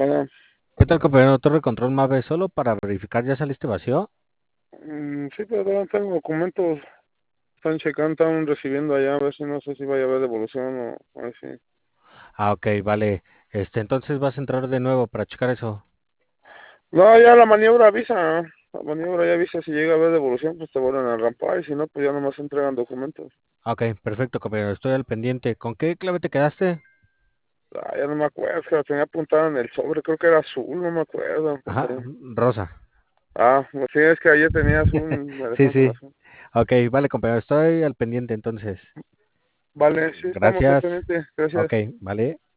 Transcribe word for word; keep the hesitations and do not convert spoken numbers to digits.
Bueno, ¿Qué tal, compañero? Torre Control Mave, solo para verificar, ¿ya saliste vacío? mm, sí, pero todavía tengo documentos. Están checando, están recibiendo allá, a ver si no sé si vaya a haber devolución o a ver si. Ah, ok, vale. Este, entonces vas a entrar de nuevo para checar eso. No, ya la maniobra avisa. La maniobra ya avisa si llega a haber devolución, pues te vuelven a rampar. Y si no, pues ya nomás entregan documentos. Ah, ok, perfecto, compañero, estoy al pendiente. ¿Con qué clave te quedaste? Ah, ya no me acuerdo, es que la tenía apuntada en el sobre, creo que era azul, no me acuerdo, Ajá, compañero. Rosa. Ah, pues sí, es que ayer tenía azul, me Sí, dejaron con sí. azul. Ok, vale, compañero, estoy al pendiente entonces. Vale, sí, estamos al Gracias. pendiente, gracias. Ok, vale.